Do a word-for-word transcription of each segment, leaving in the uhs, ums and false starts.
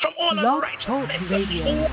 from all Blog Talk unrighteousness. Radio.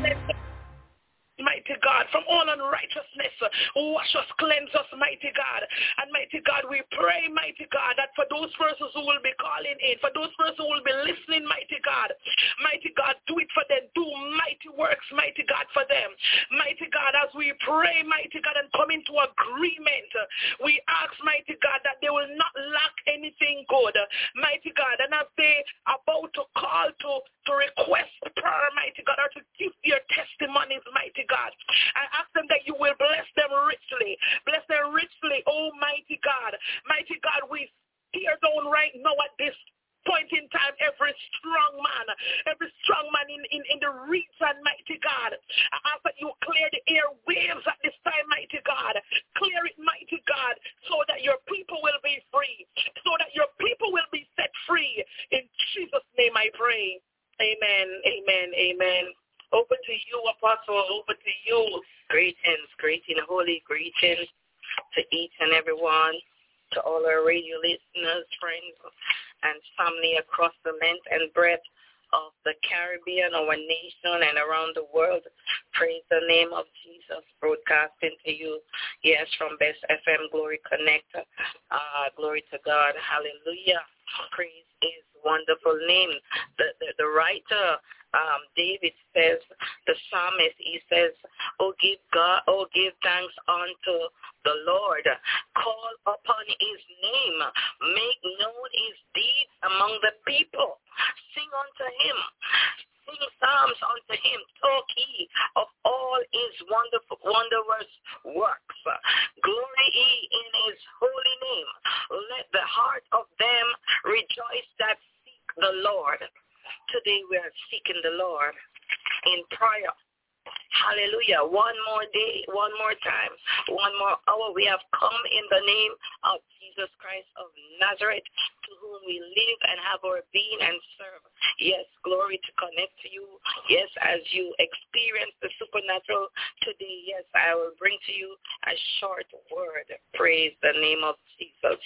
Mighty God, from all unrighteousness, wash us, cleanse us, mighty God. And mighty God, we pray, mighty God, that for those persons who will be calling in, for those persons who will be listening, mighty God, mighty God, do it for them. Do mighty works, mighty God, for them. Mighty God, as we pray, mighty God, and come into agreement, we ask, mighty God, that they will not lack anything good, mighty God. And as they are about to call to, to request prayer, mighty God, or to give their testimonies, mighty God, I ask them that you will bless them richly. Bless them richly, almighty God. Mighty God, we tear down right now at this point in time every strong man, every strong man in, in, in the region, mighty God. I ask that you clear the airwaves at this time, mighty God. Clear it, mighty God, so that your people will be free, so that your people will be set free. In Jesus' name I pray. Amen, amen, amen. Over to you, Apostle, over to you. Greetings, greeting, holy greetings to each and every one, to all our radio listeners, friends, and family across the length and breadth of the Caribbean, our nation, and around the world. Praise the name of Jesus, broadcasting to you, yes, from Best F M Glory Connect. Uh, glory to God. Hallelujah. Praise his wonderful name. The, the, the writer, Um, David says, the psalmist, he says, oh, give God, oh, give thanks unto the Lord. Call upon his name. Make known his deeds among the people. Sing unto him. Sing psalms unto him. Talk ye of all his wonderful, wondrous works. Glory ye in his holy name. Let the heart of them rejoice that seek the Lord. Today we are seeking the Lord in prayer. Hallelujah. One more day, one more time, one more hour. We have come in the name of Jesus Christ of Nazareth, to whom we live and have our being and serve. Yes, glory to connect to you. Yes, as you experience the supernatural today, yes, I will bring to you a short word. Praise the name of Jesus.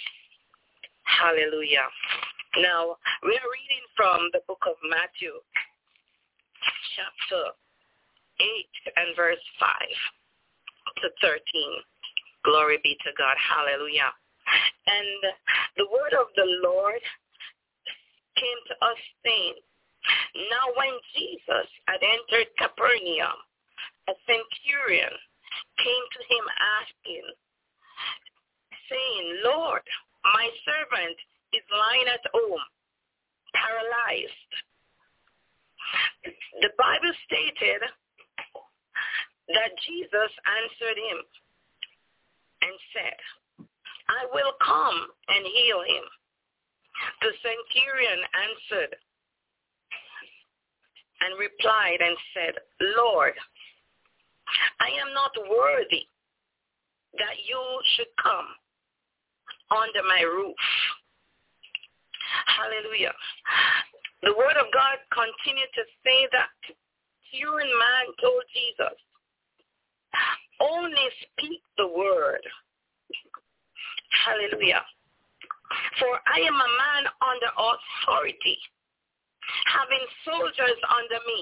Hallelujah. Now, we are reading from the book of Matthew, chapter eight and verse five to thirteen. Glory be to God. Hallelujah. And the word of the Lord came to us saying, now when Jesus had entered Capernaum, a centurion came to him asking, saying, Lord, my servant is lying at home, paralyzed. The Bible stated that Jesus answered him and said, I will come and heal him. The centurion answered and replied and said, Lord, I am not worthy that you should come under my roof. Hallelujah. The word of God continued to say that Syrian man told Jesus, only speak the word. Hallelujah. For I am a man under authority, having soldiers under me.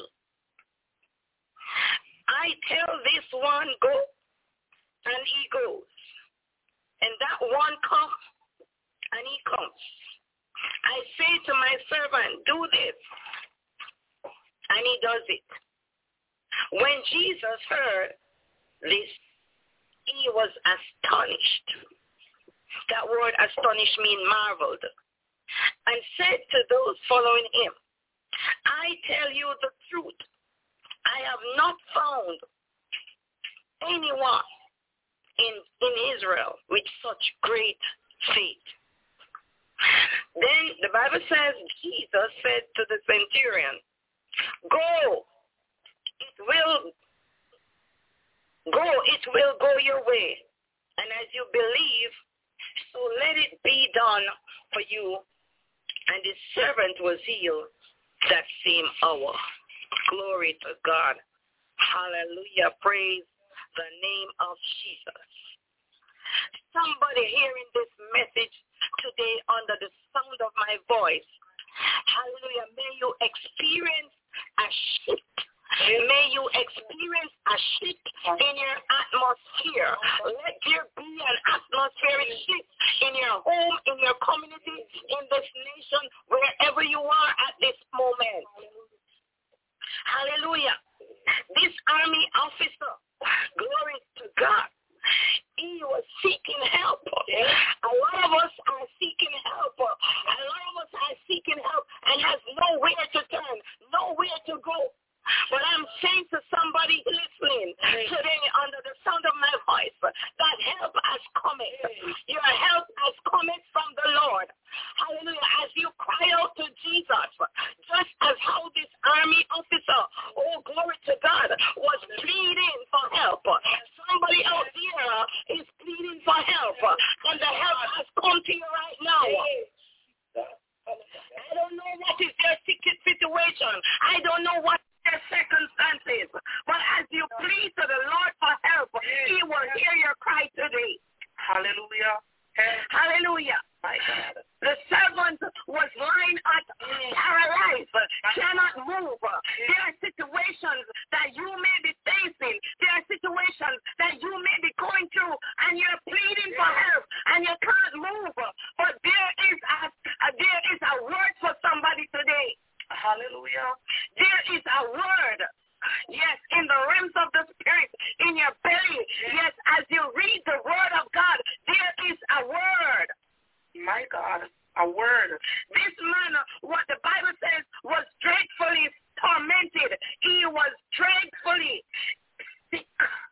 I tell this one, go, and he goes. And that one comes, and he comes. I say to my servant, do this, and he does it. When Jesus heard this, he was astonished. That word astonished means marveled. And said to those following him, I tell you the truth, I have not found anyone in, in Israel with such great faith. Then the Bible says Jesus said to the centurion, go, it will go, it will go your way. And as you believe, so let it be done for you. And his servant was healed that same hour. Glory to God. Hallelujah. Praise the name of Jesus. Somebody hearing this message today under the sound of my voice, hallelujah, may you experience shift. May you experience a shift in your atmosphere. Let there be an atmospheric shift in your home, in your community, in this nation, wherever you are at this moment. Hallelujah. This army officer, glory to God, he was seeking help. A lot of us are seeking help. A lot of us are seeking help and has nowhere to turn, nowhere to go. But I'm saying to somebody listening today under the sound of my voice that help has come. Your help has come from the Lord. Hallelujah. As you cry out to Jesus, just as how this army officer, oh glory to God, was pleading for help. Somebody out there is pleading for help. And the help has come to you right now. I don't know what is their ticket situation. I don't know what their circumstances. But as you plead to the Lord for help, he will hear your cry today. Hallelujah. Hallelujah. My God. The servant was lying at paralyzed, cannot move. There are situations that you may be facing. There are situations that you may be going through, and you're pleading for help, and you can't move. But there is a, a there is a word for somebody today. Hallelujah. There is a word. Yes, in the realms of the spirit, in your belly. Yes, as you read the word of God, there is a word. My God, a word. This man, what the Bible says, was dreadfully tormented. He was dreadfully sick.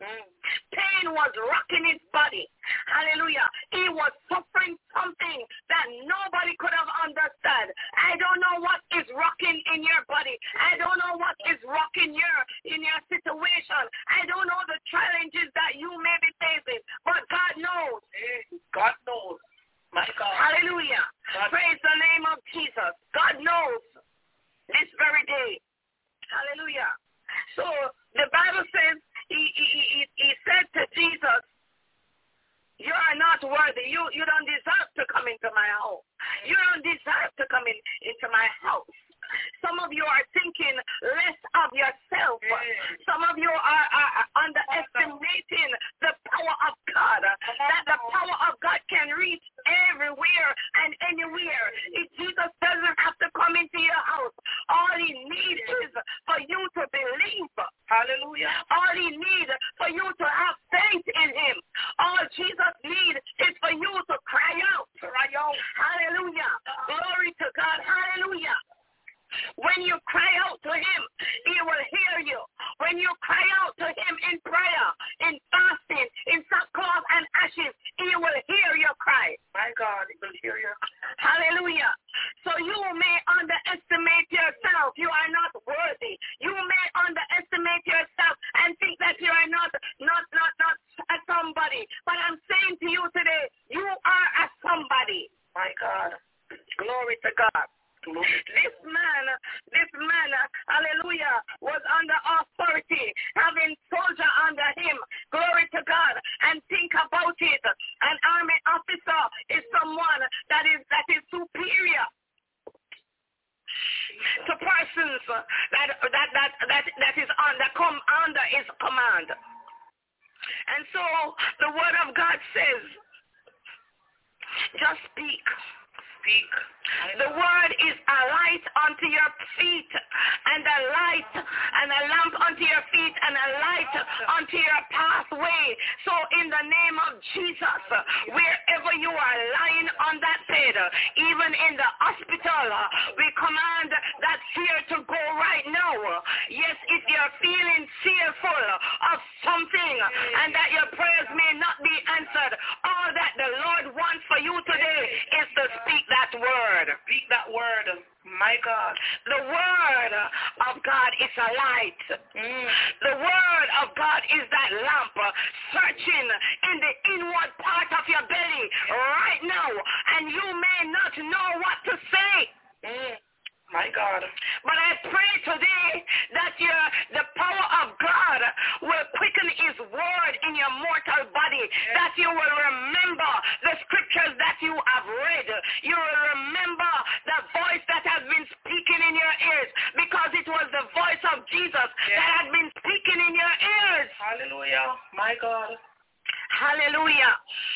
Pain was rocking his body. Hallelujah. He was suffering something that nobody could have understood. I don't know what is rocking in your body. I don't know what is rocking your in your situation. I don't know the challenges that you may be facing. But God knows. God knows. My God. Hallelujah. God. Praise the name of Jesus. God knows this very day. Hallelujah. So the Bible says, he, he, he, he said to Jesus, you are not worthy. You, you don't deserve to come into my home. You don't deserve to come in, into my house. Some of you are thinking less of yourself. Some of you are, are, are underestimating the power of God. That the power of God can reach everywhere and anywhere. If Jesus doesn't have to come into your house, all he needs is for you to believe. Hallelujah. All he needs for you to have faith in him. All Jesus needs is for you to cry out. Cry out. Hallelujah. Glory to God. Hallelujah. When you cry out to him, he will hear you. When you cry out to him in prayer, in fasting, in sackcloth and ashes, he will hear your cry. My God, he will hear your cry. Hallelujah. So you may underestimate yourself. You are not worthy. You may underestimate yourself and think that you are not, not, not, not a somebody. But I'm saying to you today, you are a somebody. My God. Glory to God. This man, this man, hallelujah, was under authority, having soldier under him. Glory to God. And think about it. An army officer is someone that is that is superior to persons that that that that, that is under come under his command. And so the word of God says, just speak. Speak. The word is a light unto your feet, and a light and a lamp unto your feet, and a light unto your pathway. So in the name of Jesus, wherever you are lying on that bed, even in the hospital, we command that fear to go right now. Yes, if you're feeling fearful of something and that your prayers may not be answered, all that the Lord wants for you today is to speak that word. Speak that word. My God. The word of God is a light. Mm. The word of God is that lamp searching in the inward part of your belly right now. And you may not know what to say. Mm. My God. But I pray today that your the power of God will quicken his word in your mortal body, yes. That you will remember the scriptures that you have read. You will remember the voice that has been speaking in your ears, because it was the voice of Jesus Yes. that had been speaking in your ears. Hallelujah. My God. Hallelujah.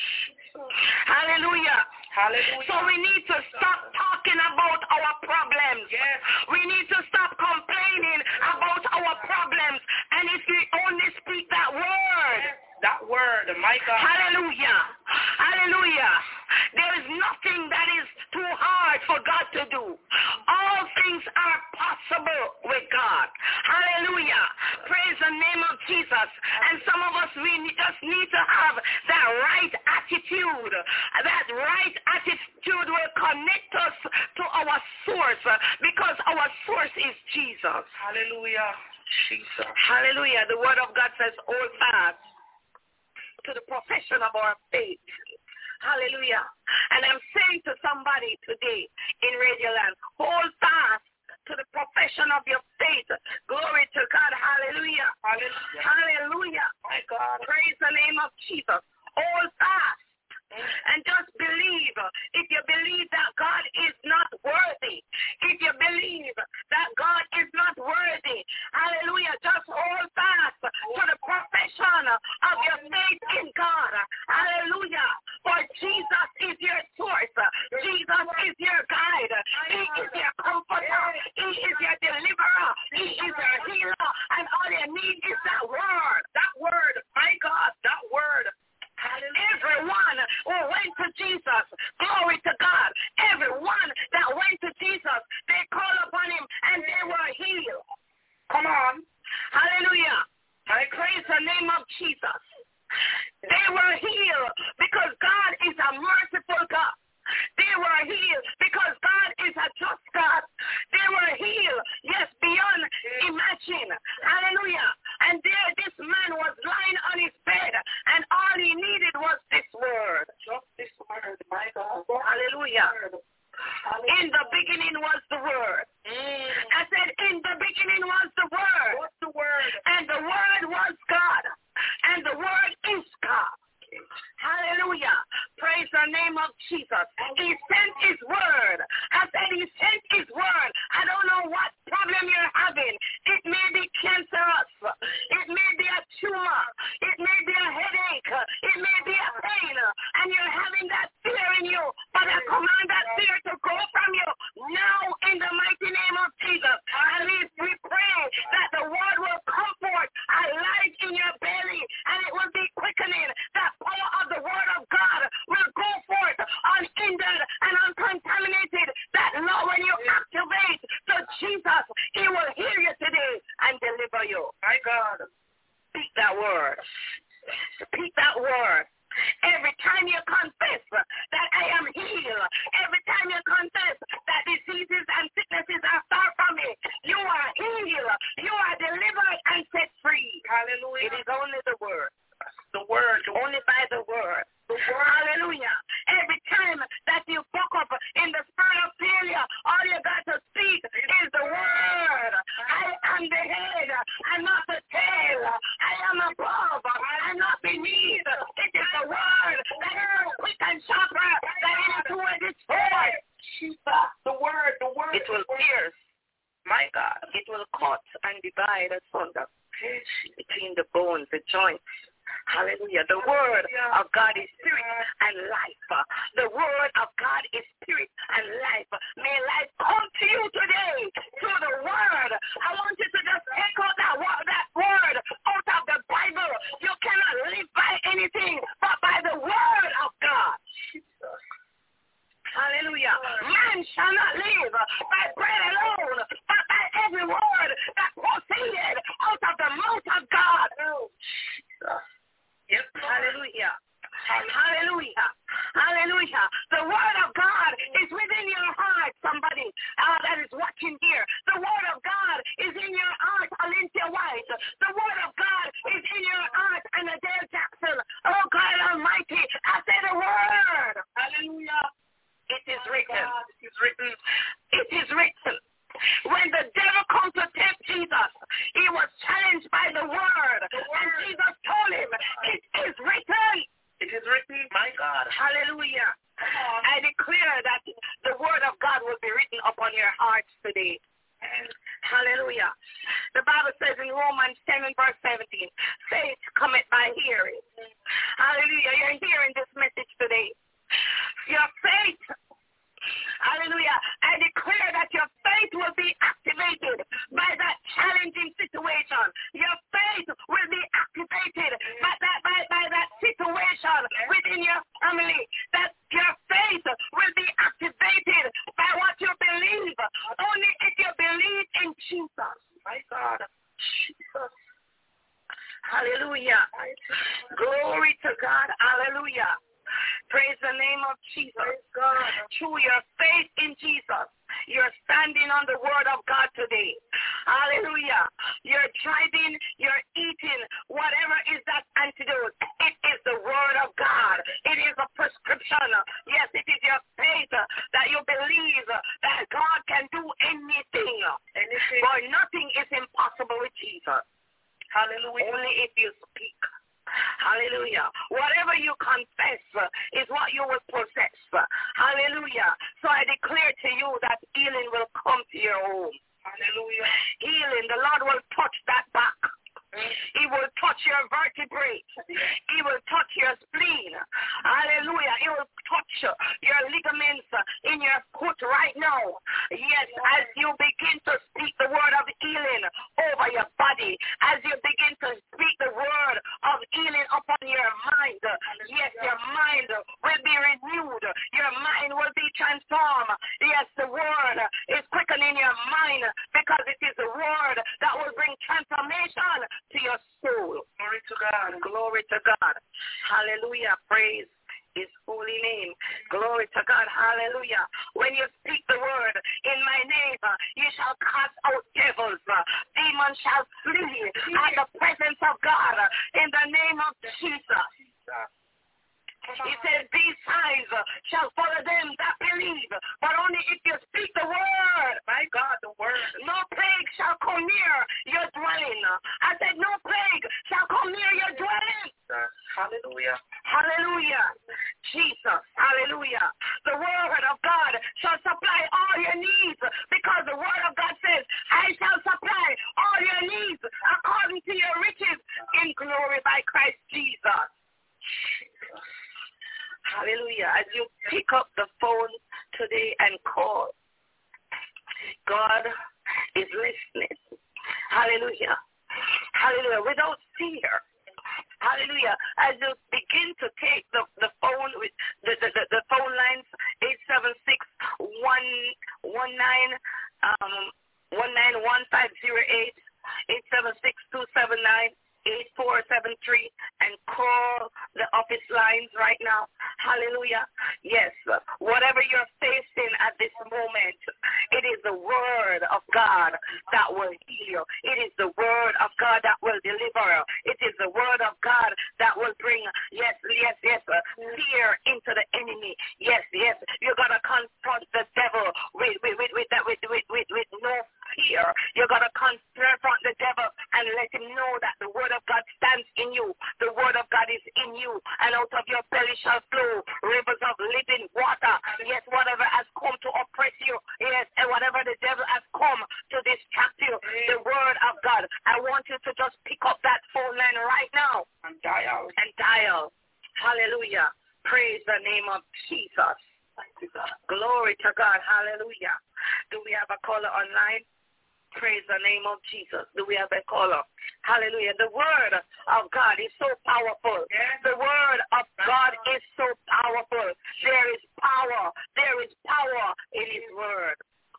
Hallelujah. Hallelujah. So we need to stop talking about our problems. Yes. We need to stop complaining about our problems. And if we only speak that word. Yes. That word, my God. Hallelujah. Hallelujah. There is nothing that is too hard for God to do. All things are possible with God. Hallelujah. Praise the name of Jesus. And some of us, we just need to have that right attitude. That right attitude will connect us to our source, because our source is Jesus. Hallelujah. Jesus. Hallelujah. The word of God says, hold fast to the profession of our faith. Hallelujah. And I'm saying to somebody today in Radio Land, hold fast to the profession of your faith. Glory to God. Hallelujah. Hallelujah. Hallelujah. My God. Praise the name of Jesus. Hold fast. And just believe. If you believe that God is not worthy, if you believe that God is not worthy, hallelujah, just hold fast to the profession of your faith in God. Hallelujah. For Jesus is your source. Jesus is your guide. He is your comforter. He is your deliverer. He is your healer. And all you need is that word. That word. My God, that word. Everyone who went to Jesus, glory to God, everyone that went to Jesus, they called upon him and they were healed. Come on. Hallelujah. I praise the name of Jesus. They were healed because God is a merciful God. They were healed because God is a just God. They were healed, yes, beyond imagine. Hallelujah. And there this man was lying on his bed, and all he needed was this word. Just this word, my God. Hallelujah. In the beginning was the word. Mm. I said, in the beginning was the word. What's the word? And the word was God. And the word is God. Hallelujah. Praise the name of Jesus. He sent his word. I said he sent his word. I don't know what problem you're having. It may be cancerous. It may be a tumor. It may be a headache. It may be a pain. And you're having that fear in you. But I command that fear to go from you now in the mighty name of Jesus. And we, we pray that the word will come forth alive in your belly, and it will be quickening. That power of the word of God will go forth unhindered and uncontaminated. That law, when you activate to Jesus, he will hear you today and deliver you. My God. Speak that word. Speak that word. Every time you confess that I am healed, every time you confess that diseases and sicknesses are far from me, you are healed, you are delivered and set free. Hallelujah. It is only the word. The word. Only by the word. The word. Hallelujah. Every time that you buck up in the spirit of failure, all you got to speak is the word. I am the head and not the tail. I am above and not beneath. It is the word that is quick and sharper than any two-edged sword. The word, the word. It will pierce. My God. It will cut and divide asunder between the bones, the joints. Hallelujah. The word of God is spirit and life. The word of God is spirit and life. May life come to you today through the word. I want you to just take out that word, that word out of the Bible. You cannot live by anything but by the word of God. Hallelujah. Man shall not live by bread alone, but by every word that proceeded out of the mouth of God. Yes. Hallelujah. Hallelujah. Hallelujah. The word of God is within your heart, somebody uh, that is watching here. The word of God is in your heart, Olympia White. The word of God is in your heart, Annadale Jackson. Oh, God Almighty, I say the word. Hallelujah. It is written. It is written. It is written. When the devil comes to tempt you The Bible says in Romans ten and verse seventeen, faith cometh by hearing. Hallelujah. You're hearing this message today. Your faith, hallelujah, I declare that your faith will be activated by that challenging situation. Your faith will be activated by that, by, by that situation within your family. That your faith will be activated by what you believe. Only if you believe in Jesus. My God. Jesus. Hallelujah. Glory to God. Hallelujah. Praise the name of Jesus. God. Through your faith in Jesus, you're standing on the word of God today. Hallelujah. You're driving, you're eating, whatever is that antidote. It is the word of God. It is a prescription. Yes, it is your faith that you believe that God can do anything. anything. For nothing is impossible with Jesus. Hallelujah. Only if you speak. Hallelujah. Whatever you confess is what you will possess. Hallelujah. So I declare to you that healing will come to your home. Hallelujah. Healing. The Lord will touch that back. He will touch your vertebrae. He will touch your spleen. Hallelujah. He will touch your ligaments in your foot right now. Yes, as you begin to speak the word of healing over your body, as you begin to speak the word of healing upon your mind, yes, your mind will be renewed. Your mind will be transformed. Yes, the word is quickening your mind because it is the word that will bring transformation to your soul. Glory to God. Glory to God. Hallelujah. Praise his holy name. Glory to God. Hallelujah. When you speak the word in my name, you shall cast out devils. Demons shall flee at the presence of God in the name of Jesus. He says, these signs shall follow them that believe, but only if you speak the word. My God, the word. No plague shall come near your dwelling. I said, no plague shall come near your dwelling. Hallelujah. Hallelujah. Jesus. Hallelujah. The word of God shall supply all your needs because the word of God says, I shall supply all your needs according to your riches in glory by Christ Jesus. Jesus. Hallelujah. As you pick up the phone today and call, God is listening. Hallelujah. Hallelujah. Without fear. Hallelujah. As you begin to take the, the phone with the, the, the, the phone lines, eight seven six, one nine um one nine one five zero eight, eight seven six, two seven nine eight four seven three, and call the office lines right now. Hallelujah. Yes, whatever you're facing at this moment, it is the word of God that will heal. It is the word of God that will deliver. It is the word of God that will bring, yes, yes, yes, fear into the enemy. Yes, yes, you got to confront the devil with, with, with, with, with, with, with, with no fear. You got to confront the devil and let him know that the word of God stands in you. The word of God is in you. And out of your belly shall flow rivers of living water. Yes, whatever has come to oppress you. Yes, and whatever the devil has come to distract you. The word of God. I want you to just pick up that phone line right now. And dial. And dial. Hallelujah. Praise the name of Jesus. Glory to God. Hallelujah. Do we have a caller online? Praise the name of Jesus. Do we have a caller? Hallelujah. The word of God is so powerful. The word of God is so powerful. There is power. There is power in his word.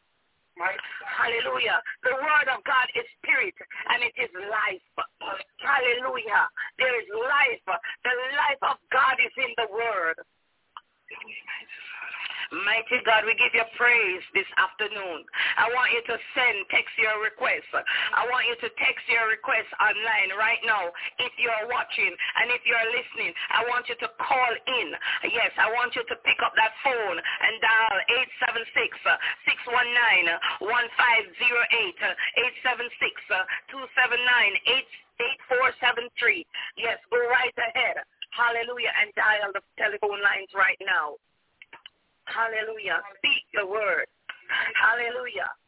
Hallelujah. The word of God is spirit and it is life. Hallelujah. There is life. The life of God is in the word. Mighty God, we give you praise this afternoon. I want you to send, text your request. I want you to text your request online right now if you're watching and if you're listening. I want you to call in. Yes, I want you to pick up that phone and dial eight seven six, six one nine, one five zero eight, eight seven six, two seven nine, eight four seven three. Yes, go right ahead. Hallelujah, and dial the telephone lines right now. Hallelujah. Speak the word. Hallelujah.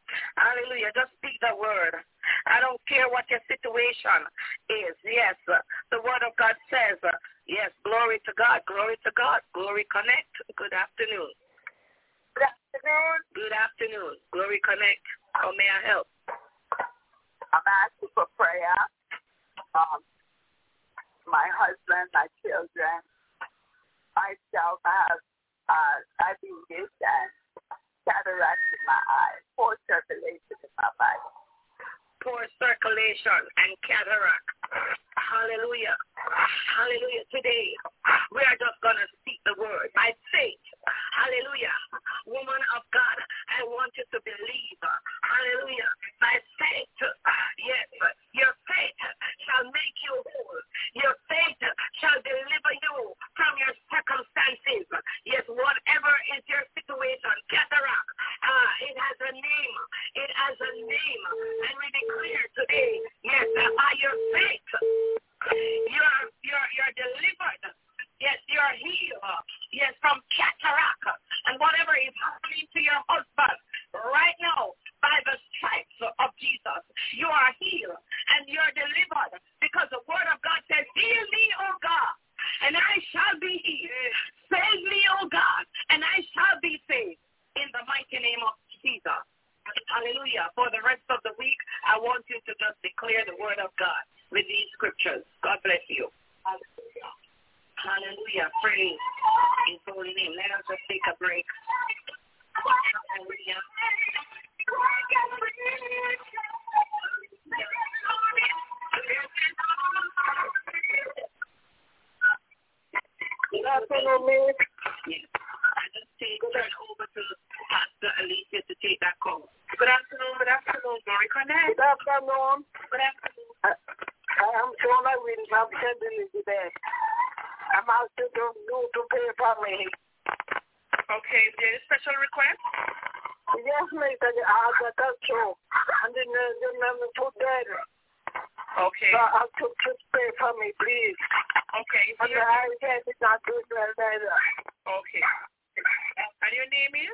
Hallelujah. Just speak the word. I don't care what your situation is. Yes, the word of God says, yes, glory to God, glory to God, glory connect. Good afternoon. Good afternoon. Good afternoon. Glory connect. How may I help? I'm asking for prayer. Um, my husband, my children, myself, I have uh, diabetes and cataract in my eyes, poor circulation in my body. Poor circulation and cataract. Hallelujah. Hallelujah. Today, we are just going to speak the word by faith. Hallelujah. Woman of God, I want you to believe. Hallelujah. By faith, yes, your faith shall make you whole. Your faith shall deliver you from your circumstances. Yes, whatever is your situation, cataract, uh, it has a name. It has a name. And we declare today, yes, that by your faith, you're, you're, you're delivered. Yes, you're healed. Yes, from cataract and whatever is happening to your husband right now, by the stripes of Jesus, you are healed and you're delivered, because the word of God says, heal me, O God, and I shall be healed. Save me, O God, and I shall be saved, in the mighty name of Jesus. Hallelujah. For the rest of the week, I want you to just declare the word of God with these scriptures. God bless you. Hallelujah. Hallelujah. Praise his holy name. Let us just take a break. Hallelujah. Good afternoon, Miss. Yes. I just take turn over to Pastor Alicia to take that call. Good afternoon. Good afternoon, Glory Connect. Good afternoon. Good afternoon. Uh, I am Jonah Williams. I'm sending you today. I'm asking to do to pay for me. Okay, is there a special request? Yes, mate. I got that too. And then uh, then I'm put there. Okay. So I took to pay for me, please. Okay. And the I guess it's not good well either. Okay. And your name is?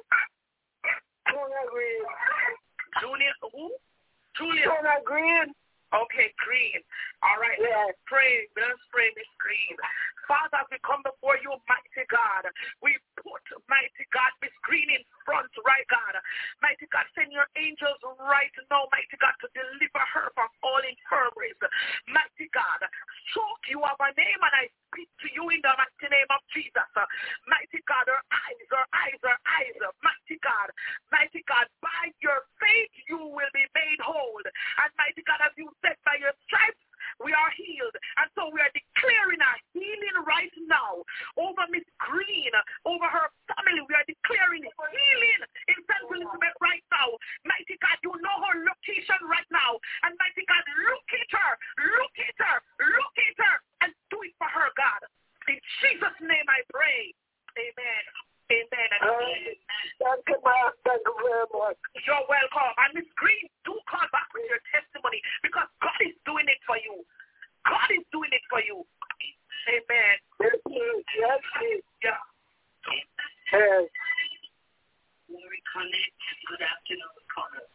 Jonah Green. Junior who? Julia. Jonah Green. Okay, Green. All right, yes. Let's pray. Let's pray, Miss Green. Father, as we come before you, mighty God, we put, mighty God, Miss Green in front, right, God. Mighty God, send your angels right now, mighty God, to deliver her from all infirmaries. Mighty God, stroke, you have a name, and I speak to you in the mighty name of Jesus. Mighty God, her eyes, her eyes, her eyes, mighty God, mighty God, by your faith you will be made whole. And mighty God, as you said, by your stripes we are healed. And so we are declaring our healing right now over Miss Green, over her family. We are declaring healing in Saint Elizabeth right now. Mighty God, you know her location right now. And mighty God, look at her, look at her, look at her, and do it for her, God. In Jesus' name I pray. Amen. Amen. And amen. Thank you, Mark. Thank you very much. You're welcome. And Miss Green, do call back with your testimony, because God is doing it for you. God is doing it for you. Amen. Yes, yes, yes. Yeah. Yes. Glory Connect. Good afternoon, caller.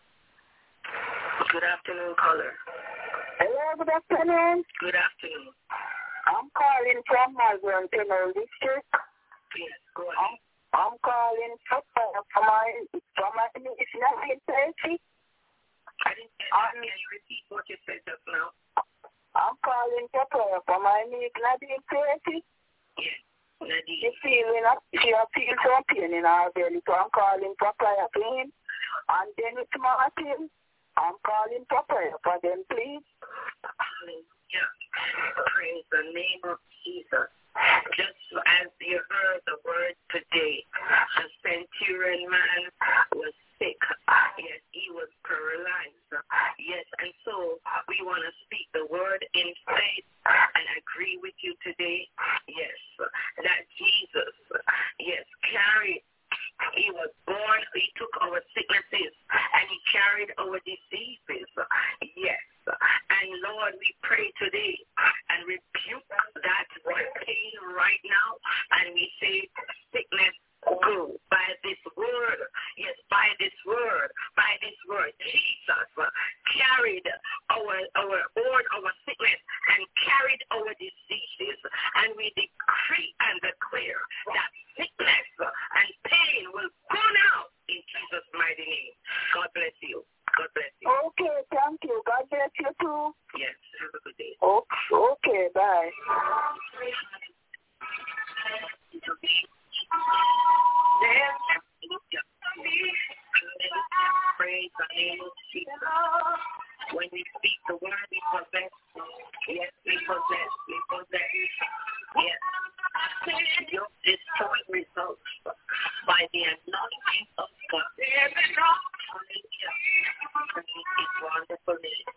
Good afternoon, caller. Hello, good afternoon. Good afternoon. I'm calling from Malvern, Tenor District. Yes, go ahead. I'm, I'm calling for, for my, for my, it's not in thirty. I didn't get that. Can you repeat what you said just now? I'm calling for prayer for my niece, Nadine thirty. Yes, Nadine. She's feeling, she feels some pain in her belly, so I'm calling for prayer for him. And then it's Martin. I'm calling for prayer for them, please. Hallelujah. Praise the name of Jesus. Just as you heard the word today, the centurion man was sick. Yes, he was paralyzed. Yes, and so we want to speak the word in faith and agree with you today. Yes, that Jesus, yes, carried. He was born, he took our sicknesses, and he carried our diseases. Yes. And Lord, we pray today and rebuke that pain right now, and we say sickness go by this word. Yes, by this word, by this our, our, borne our sickness and carried our diseases. And we decree and declare that sickness and pain will go now in Jesus' mighty name. God bless you. God bless you. Okay, thank you. God bless you too. Yes, have a good day. Okay, okay, bye. Praise the name of Jesus. When we speak the word, we possess. Yes, we possess. We possess. Yes. Your destroyed results by the anointing of God. Hallelujah. It's wonderful.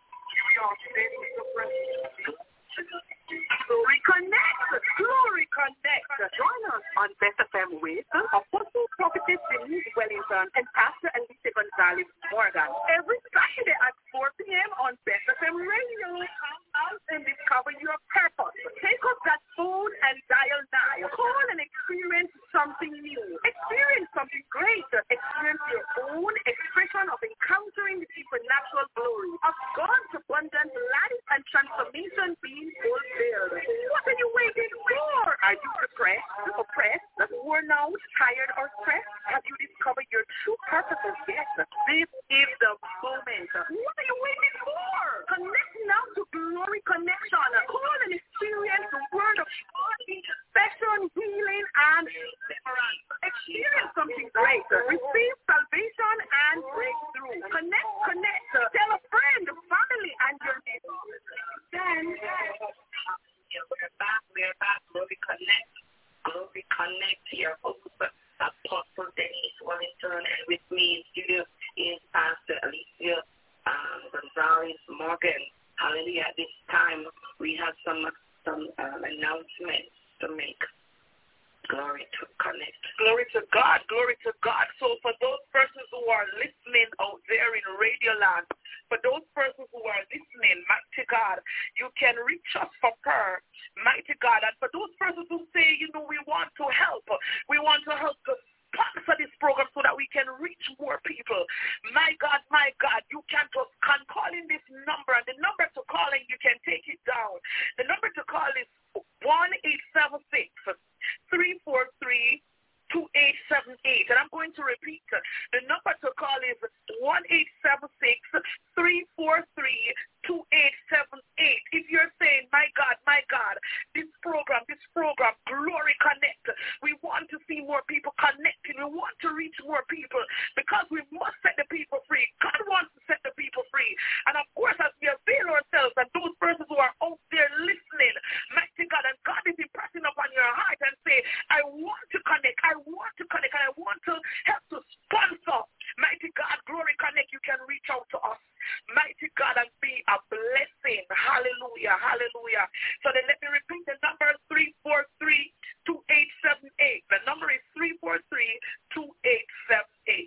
Glory Connect. Glory Connect. Join us on Best F M with Apostle Prophetess Denise Wellington and Pastor Alicia Gonzalez Morgan every Saturday at four p.m. on Best F M Radio. Come out and discover your purpose. Take up that phone and dial nine. Call and experience something new. Experience something great. Experience your own expression of encountering the supernatural glory of God's abundant life and transformation being fulfilled. What are you waiting for? Are you depressed, oppressed, worn out, tired, or stressed? Have you discovered your true purposes yet? This is the moment. What are you waiting for? Connect now to Glory Connection. Call and experience the word of God, intercession, healing, and deliverance. Experience something great. Receive salvation and breakthrough. Connect, connect. Tell a friend, family, and your neighbors. Then, we're back, we're back. Glory Connect. Glory Connect to your host, Apostle Denise Wellington, and with me in studio is Pastor Alicia um, Gonzalez Morgan. Hallelujah. At this time, we have some some um, announcements to make. Glory to Connect. Glory to God. Glory to God. So for those persons who are listening out there in Radio Land, for those persons who are listening, mighty God, you can reach us for prayer, mighty God. And for those persons who say, you know, we want to help, we want to help to sponsor this program so that we can reach more people. My God, my God, you can just can call in this number, and the number to call in, you can take it down. The number to call is one eight seven six, three four three, two eight seven eight. And I'm going to repeat. The number to call is one eight seven six, three four three, two eight seven eight. If you're saying, my God, my God, this program, this program, Glory Connect, we want to see more people connecting. We want to reach more people because we must set the people free. God wants to set the people free. And of course, as we avail ourselves and those persons who are out there listening, mighty God, and God is impressing upon your heart and say, I want to connect, I want to connect, and I want to help to sponsor. Mighty God, Glory Connect, you can reach out to us. Mighty God, and be a blessing. Hallelujah, hallelujah. So then let me repeat the number, three four three, two eight seven eight. The number is three four three, two eight seven eight.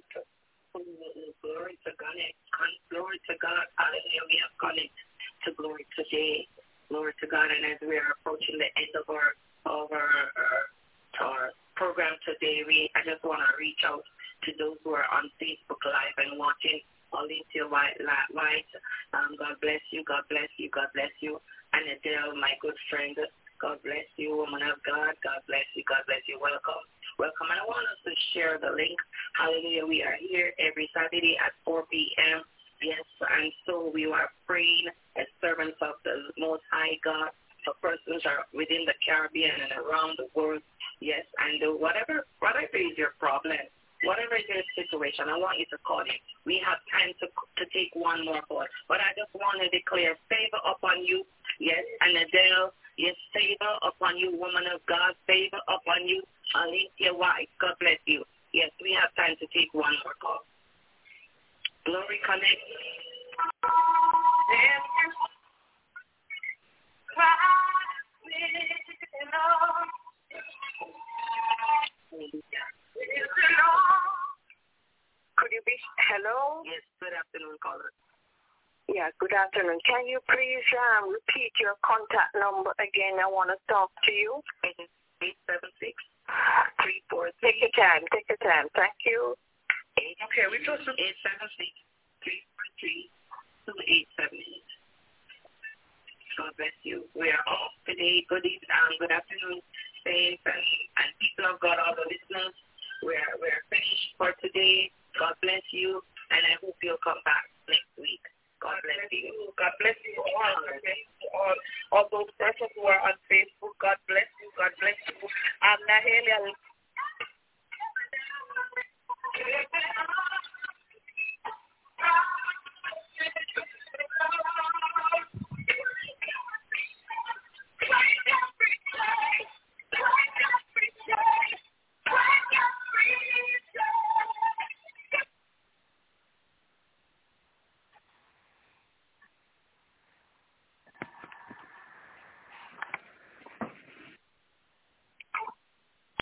Glory to God. Glory to God. Hallelujah. We have connected to Glory today. Glory to God. And as we are approaching the end of our, of our, our, our program today, we I just want to reach out to those who are on Facebook Live and watching. Alicia White, White. Um, God bless you, God bless you, God bless you. And Adele, my good friend, God bless you, woman of God, God bless you, God bless you. Welcome, welcome. And I want us to share the link. Hallelujah. We are here every Saturday at four p.m. Yes, and so we are praying as servants of the Most High God for persons are within the Caribbean and around the world. Yes, and whatever, whatever is your problem, whatever is your situation, I want you to call it. We have time to to take one more call. But I just want to declare favor upon you. Yes, and Adele, yes, favor upon you, woman of God. Favor upon you, Alicia White. God bless you. Yes, we have time to take one more call. Glory Connect. Could you be, hello? Yes, good afternoon, caller. Yeah, good afternoon. Can you please um, repeat your contact number again? I want to talk to you. eight seven six, three four three. Take your time, take your time. Thank you. Okay, we just eight seven six, three four three, two eight seven eight. God bless you. We are off today. Good evening, um, good afternoon, saints and, and people of God, all the listeners. We're we're finished for today. God bless you, and I hope you'll come back next week. God bless you. God bless you all. God bless you all. All those persons who are on Facebook, God bless you. God bless you. Um, Nahelia.